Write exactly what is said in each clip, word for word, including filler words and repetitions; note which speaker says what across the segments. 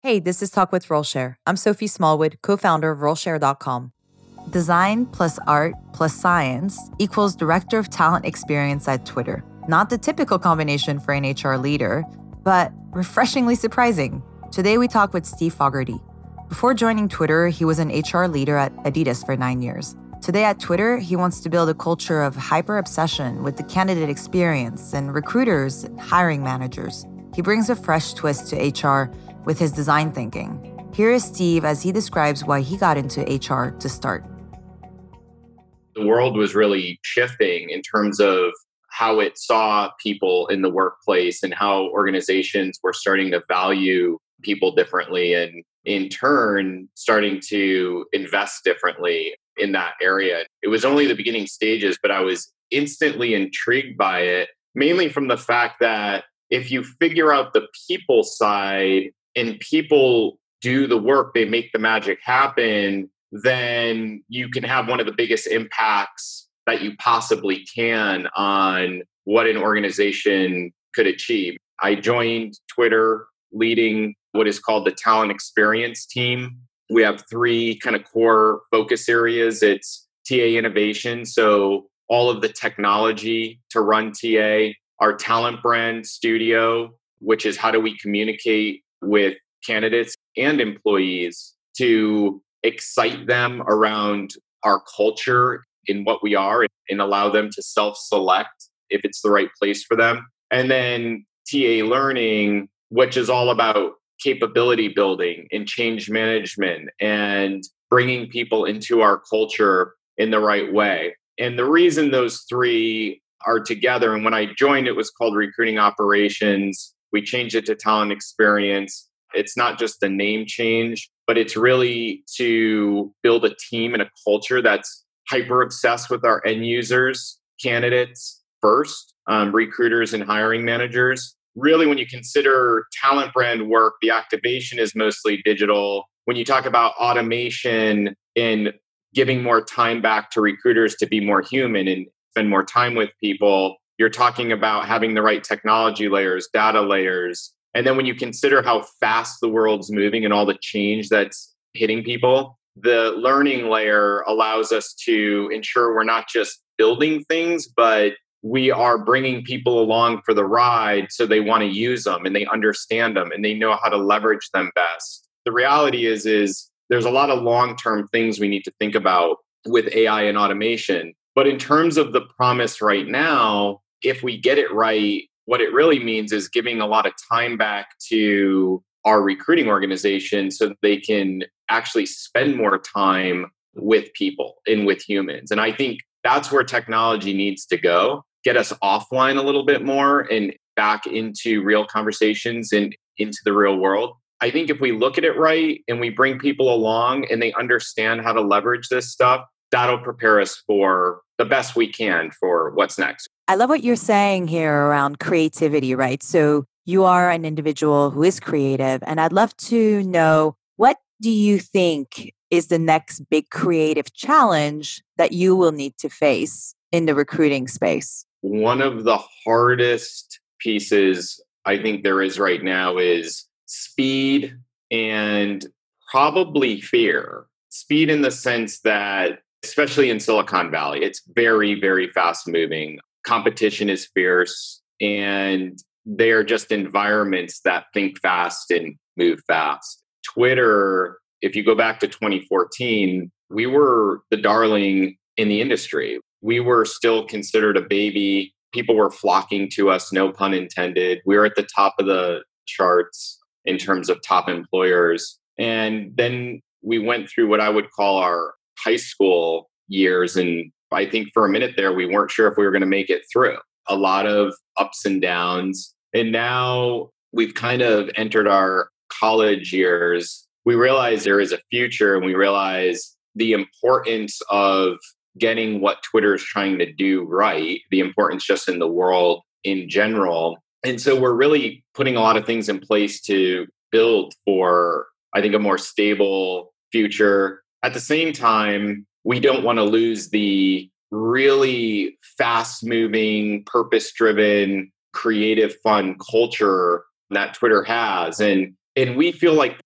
Speaker 1: Hey, this is Talk with Rollshare. I'm Sophie Smallwood, co-founder of rollshare dot com. Design plus art plus science equals Director of Talent Experience at Twitter. Not the typical combination for an H R leader, but refreshingly surprising. Today we talk with Steve Fogarty. Before joining Twitter, he was an H R leader at Adidas for nine years. Today at Twitter, he wants to build a culture of hyper-obsession with the candidate experience and recruiters and hiring managers. He brings a fresh twist to H R with his design thinking. Here is Steve as he describes why he got into H R to start.
Speaker 2: The world was really shifting in terms of how it saw people in the workplace and how organizations were starting to value people differently and in turn starting to invest differently in that area. It was only the beginning stages, but I was instantly intrigued by it, mainly from the fact that if you figure out the people side and people do the work, they make the magic happen, then you can have one of the biggest impacts that you possibly can on what an organization could achieve. I joined Twitter leading what is called the talent experience team. We have three kind of core focus areas. It's T A innovation, so all of the technology to run T A, our talent brand studio, which is how do we communicate with candidates and employees to excite them around our culture in what we are and allow them to self-select if it's the right place for them. And then T A learning, which is all about capability building and change management and bringing people into our culture in the right way. And the reason those three are together, and when I joined, it was called recruiting operations. We changed it to talent experience. It's not just a name change, but it's really to build a team and a culture that's hyper obsessed with our end users, candidates first, um, recruiters and hiring managers. Really, when you consider talent brand work, the activation is mostly digital. When you talk about automation and giving more time back to recruiters to be more human and spend more time with people, you're talking about having the right technology layers, data layers. And then when you consider how fast the world's moving and all the change that's hitting people, the learning layer allows us to ensure we're not just building things, but we are bringing people along for the ride so they want to use them and they understand them and they know how to leverage them best. The reality is, is there's a lot of long-term things we need to think about with A I and automation. But in terms of the promise right now, if we get it right, what it really means is giving a lot of time back to our recruiting organization so that they can actually spend more time with people and with humans. And I think that's where technology needs to go, get us offline a little bit more and back into real conversations and into the real world. I think if we look at it right and we bring people along and they understand how to leverage this stuff, that'll prepare us for the best we can for what's next.
Speaker 1: I love what you're saying here around creativity, right? So you are an individual who is creative, and I'd love to know, what do you think is the next big creative challenge that you will need to face in the recruiting space?
Speaker 2: One of the hardest pieces I think there is right now is speed and probably fear. Speed in the sense that, especially in Silicon Valley, it's very, very fast moving. Competition is fierce, and they're just environments that think fast and move fast. Twitter, if you go back to twenty fourteen, we were the darling in the industry. We were still considered a baby. People were flocking to us, no pun intended. We were at the top of the charts in terms of top employers. And then we went through what I would call our high school years. And I think for a minute there, we weren't sure if we were going to make it through. A lot of ups and downs. And now we've kind of entered our college years. We realize there is a future, and we realize the importance of getting what Twitter is trying to do right, the importance just in the world in general. And so we're really putting a lot of things in place to build for, I think, a more stable future. At the same time, we don't want to lose the really fast-moving, purpose-driven, creative, fun culture that Twitter has. And, and we feel like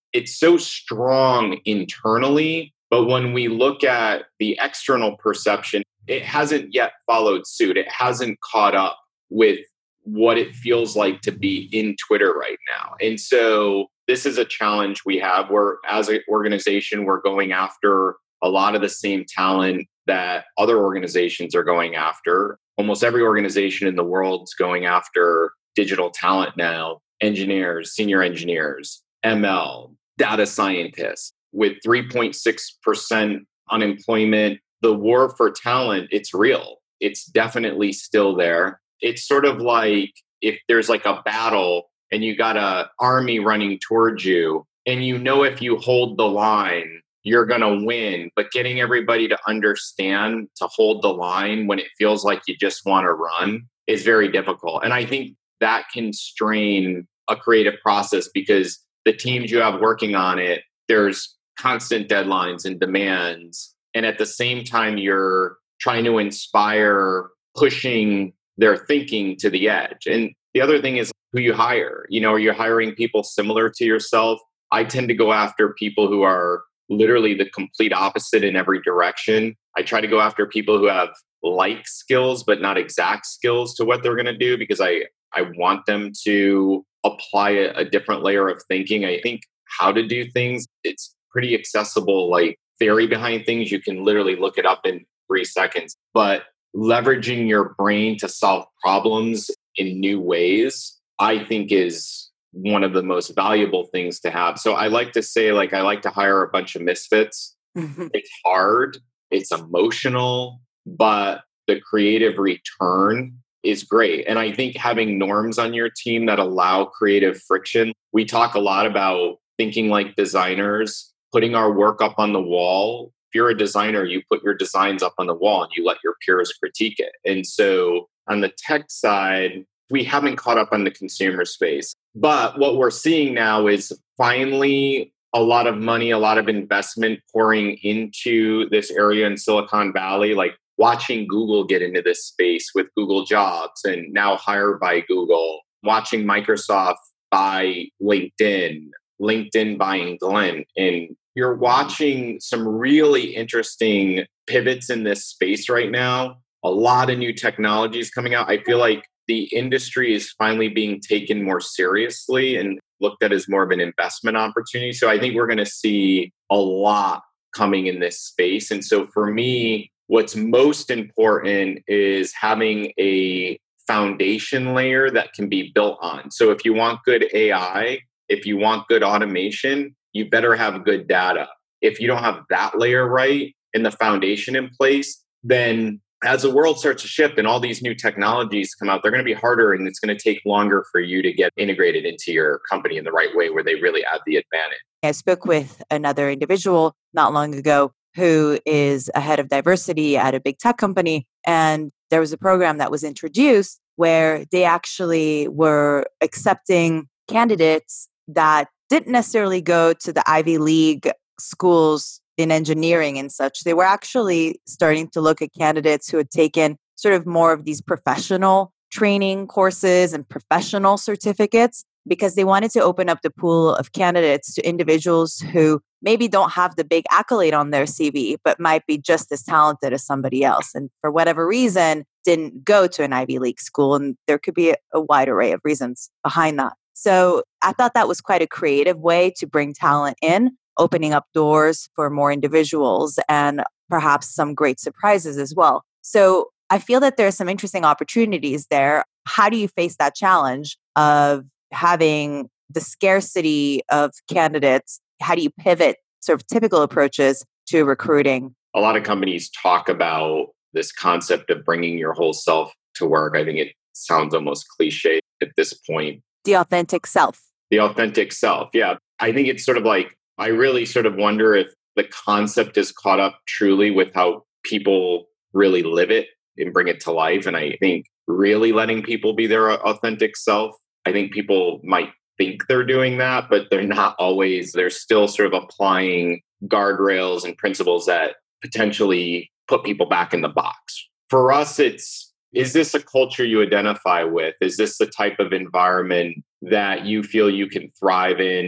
Speaker 2: it's so strong internally. But when we look at the external perception, it hasn't yet followed suit. It hasn't caught up with what it feels like to be in Twitter right now. And so this is a challenge we have where as an organization, we're going after a lot of the same talent that other organizations are going after. Almost every organization in the world is going after digital talent now, engineers, senior engineers, M L, data scientists. With three point six percent unemployment, the war for talent, it's real. It's definitely still there. It's sort of like if there's like a battle and you got a army running towards you and you know if you hold the line, you're going to win. But getting everybody to understand to hold the line when it feels like you just want to run is very difficult. And I think that can strain a creative process because the teams you have working on it, there's constant deadlines and demands. And at the same time, you're trying to inspire pushing their thinking to the edge. And the other thing is who you hire. You know, are you hiring people similar to yourself? I tend to go after people who are literally the complete opposite in every direction. I try to go after people who have like skills, but not exact skills to what they're going to do because I, I want them to apply a, a different layer of thinking. I think how to do things, it's pretty accessible, like theory behind things. You can literally look it up in three seconds. But leveraging your brain to solve problems in new ways, I think is one of the most valuable things to have. So I like to say, like, I like to hire a bunch of misfits. Mm-hmm. It's hard, it's emotional, but the creative return is great. And I think having norms on your team that allow creative friction, we talk a lot about thinking like designers, putting our work up on the wall. If you're a designer, you put your designs up on the wall and you let your peers critique it. And so on the tech side, we haven't caught up on the consumer space. But what we're seeing now is finally a lot of money, a lot of investment pouring into this area in Silicon Valley, like watching Google get into this space with Google Jobs and now Hire by Google, watching Microsoft buy LinkedIn, LinkedIn buying Glenn. And you're watching some really interesting pivots in this space right now. A lot of new technologies coming out. I feel like the industry is finally being taken more seriously and looked at as more of an investment opportunity. So I think we're going to see a lot coming in this space. And so for me, what's most important is having a foundation layer that can be built on. So if you want good A I, if you want good automation, you better have good data. If you don't have that layer right and the foundation in place, then as the world starts to shift and all these new technologies come out, they're going to be harder and it's going to take longer for you to get integrated into your company in the right way where they really add the advantage.
Speaker 1: I spoke with another individual not long ago who is a head of diversity at a big tech company. And there was a program that was introduced where they actually were accepting candidates that didn't necessarily go to the Ivy League schools in engineering and such. They were actually starting to look at candidates who had taken sort of more of these professional training courses and professional certificates because they wanted to open up the pool of candidates to individuals who maybe don't have the big accolade on their C V, but might be just as talented as somebody else. And for whatever reason, didn't go to an Ivy League school. And there could be a, a wide array of reasons behind that. So I thought that was quite a creative way to bring talent in, opening up doors for more individuals and perhaps some great surprises as well. So I feel that there are some interesting opportunities there. How do you face that challenge of having the scarcity of candidates? How do you pivot sort of typical approaches to recruiting?
Speaker 2: A lot of companies talk about this concept of bringing your whole self to work. I think it sounds almost cliche at this point.
Speaker 1: The authentic self.
Speaker 2: The authentic self. Yeah. I think it's sort of like, I really sort of wonder if the concept is caught up truly with how people really live it and bring it to life. And I think really letting people be their authentic self, I think people might think they're doing that, but they're not always. They're still sort of applying guardrails and principles that potentially put people back in the box. For us, it's, is this a culture you identify with? Is this the type of environment that you feel you can thrive in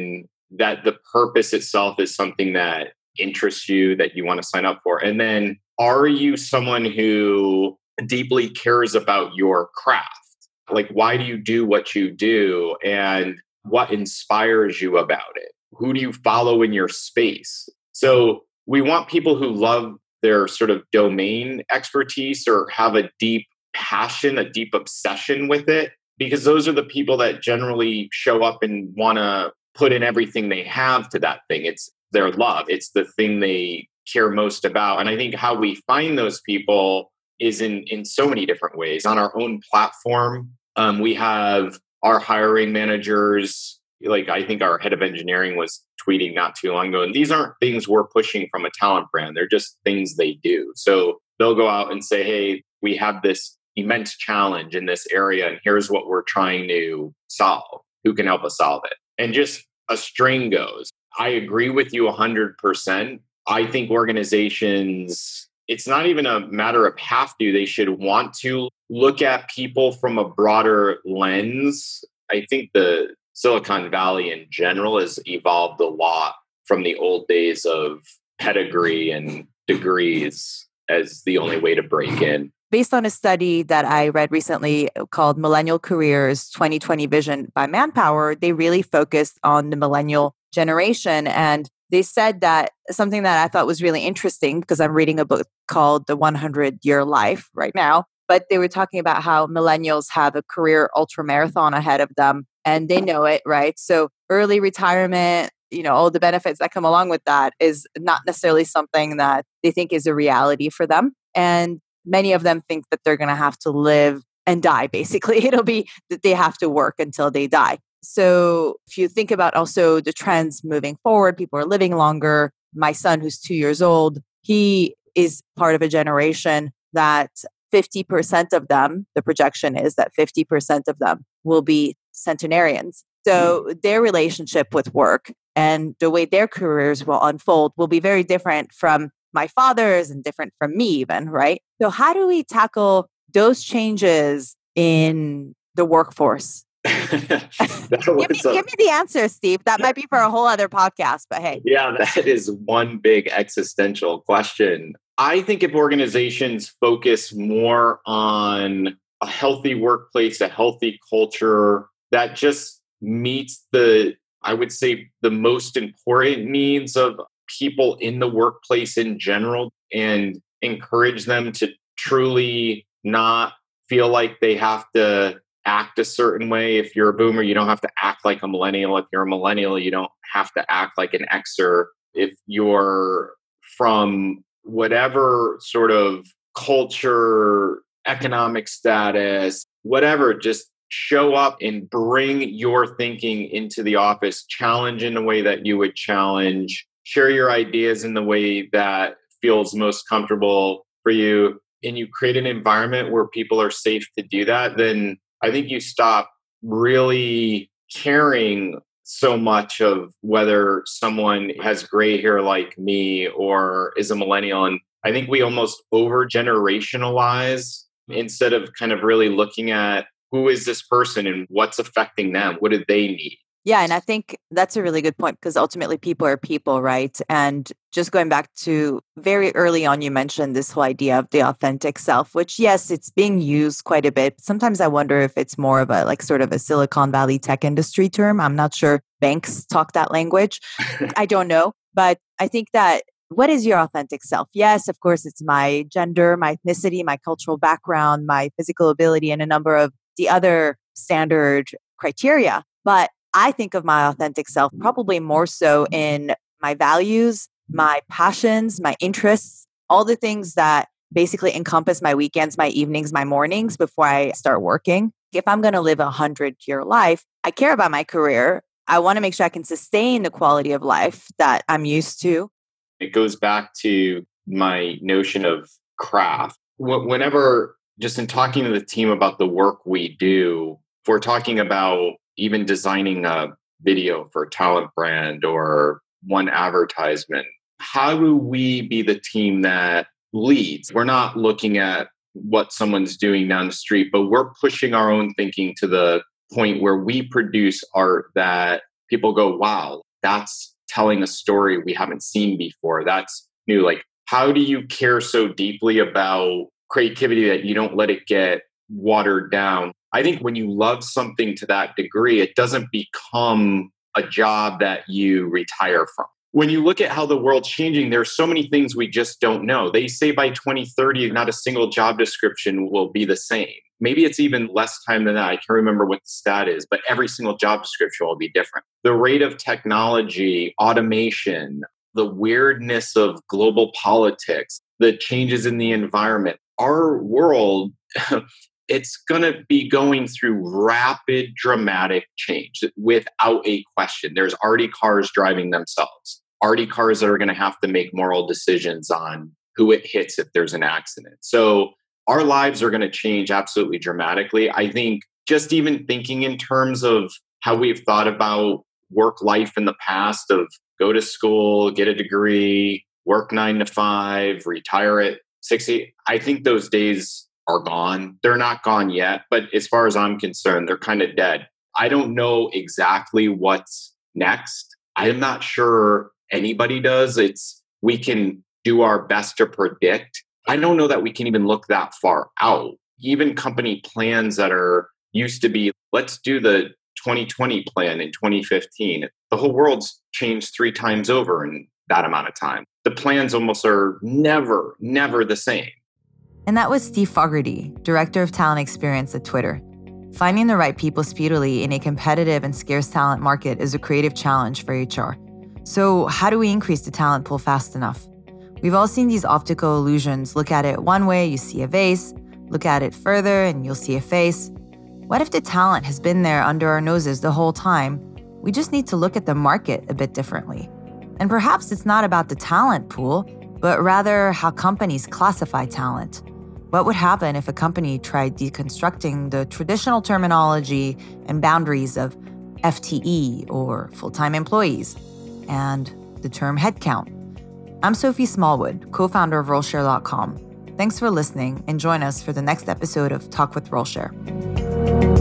Speaker 2: that the purpose itself is something that interests you, that you want to sign up for? And then are you someone who deeply cares about your craft? Like, why do you do what you do? And what inspires you about it? Who do you follow in your space? So we want people who love their sort of domain expertise or have a deep passion, a deep obsession with it, because those are the people that generally show up and want to put in everything they have to that thing. It's their love. It's the thing they care most about. And I think how we find those people is in, in so many different ways. On our own platform, um, we have our hiring managers. Like, I think our head of engineering was tweeting not too long ago. And these aren't things we're pushing from a talent brand. They're just things they do. So they'll go out and say, hey, we have this immense challenge in this area, and here's what we're trying to solve. Who can help us solve it? And just a string goes. I agree with you one hundred percent. I think organizations, it's not even a matter of have to, they should want to look at people from a broader lens. I think the Silicon Valley in general has evolved a lot from the old days of pedigree and degrees as the only way to break in.
Speaker 1: Based on a study that I read recently called Millennial Careers twenty twenty Vision by Manpower, they really focused on the millennial generation. And they said that something that I thought was really interesting, because I'm reading a book called The hundred Year Life right now, but they were talking about how millennials have a career ultramarathon ahead of them and they know it, right? So early retirement, you know, all the benefits that come along with that is not necessarily something that they think is a reality for them. And many of them think that they're going to have to live and die, basically. It'll be that they have to work until they die. So if you think about also the trends moving forward, people are living longer. My son, who's two years old, he is part of a generation that fifty percent of them, the projection is that fifty percent of them will be centenarians. So their relationship with work and the way their careers will unfold will be very different from my father's and different from me even, right? So how do we tackle those changes in the workforce? give, me, a, give me the answer, Steve. That might be for a whole other podcast, but hey.
Speaker 2: Yeah, that is one big existential question. I think if organizations focus more on a healthy workplace, a healthy culture that just meets the, I would say, the most important needs of people in the workplace in general, and encourage them to truly not feel like they have to act a certain way. If you're a boomer, you don't have to act like a millennial. If you're a millennial, you don't have to act like an Xer. If you're from whatever sort of culture, economic status, whatever, just show up and bring your thinking into the office, challenge in a way that you would challenge, share your ideas in the way that feels most comfortable for you, and you create an environment where people are safe to do that, then I think you stop really caring so much of whether someone has gray hair like me or is a millennial. And I think we almost over generationalize instead of kind of really looking at who is this person and what's affecting them? What do they need?
Speaker 1: Yeah. And I think that's a really good point, because ultimately people are people, right? And just going back to very early on, you mentioned this whole idea of the authentic self, which yes, it's being used quite a bit. Sometimes I wonder if it's more of a like sort of a Silicon Valley tech industry term. I'm not sure banks talk that language. I don't know. But I think that what is your authentic self? Yes, of course, it's my gender, my ethnicity, my cultural background, my physical ability, and a number of the other standard criteria. But I think of my authentic self probably more so in my values, my passions, my interests, all the things that basically encompass my weekends, my evenings, my mornings before I start working. If I'm going to live a hundred year life, I care about my career. I want to make sure I can sustain the quality of life that I'm used to.
Speaker 2: It goes back to my notion of craft. Whenever, just in talking to the team about the work we do, if we're talking about even designing a video for a talent brand or one advertisement, how do we be the team that leads? We're not looking at what someone's doing down the street, but we're pushing our own thinking to the point where we produce art that people go, wow, that's telling a story we haven't seen before. That's new. Like, how do you care so deeply about creativity that you don't let it get watered down? I think when you love something to that degree, it doesn't become a job that you retire from. When you look at how the world's changing, there's so many things we just don't know. They say by twenty thirty, not a single job description will be the same. Maybe it's even less time than that. I can't remember what the stat is, but every single job description will be different. The rate of technology, automation, the weirdness of global politics, the changes in the environment, our world, it's going to be going through rapid, dramatic change without a question. There's already cars driving themselves, already cars that are going to have to make moral decisions on who it hits if there's an accident. So our lives are going to change absolutely dramatically. I think just even thinking in terms of how we've thought about work life in the past of go to school, get a degree, work nine to five, retire at sixty, I think those days are gone. They're not gone yet, but as far as I'm concerned, they're kind of dead. I don't know exactly what's next. I'm not sure anybody does. It's we can do our best to predict. I don't know that we can even look that far out. Even company plans that are used to be, let's do the twenty twenty plan in twenty fifteen. The whole world's changed three times over in that amount of time. The plans almost are never, never the same.
Speaker 1: And that was Steve Fogarty, Director of Talent Experience at Twitter. Finding the right people speedily in a competitive and scarce talent market is a creative challenge for H R. So how do we increase the talent pool fast enough? We've all seen these optical illusions. Look at it one way, you see a vase. Look at it further, and you'll see a face. What if the talent has been there under our noses the whole time? We just need to look at the market a bit differently. And perhaps it's not about the talent pool, but rather how companies classify talent. What would happen if a company tried deconstructing the traditional terminology and boundaries of F T E or full-time employees and the term headcount? I'm Sophie Smallwood, co-founder of Rollshare dot com. Thanks for listening and join us for the next episode of Talk with Rollshare.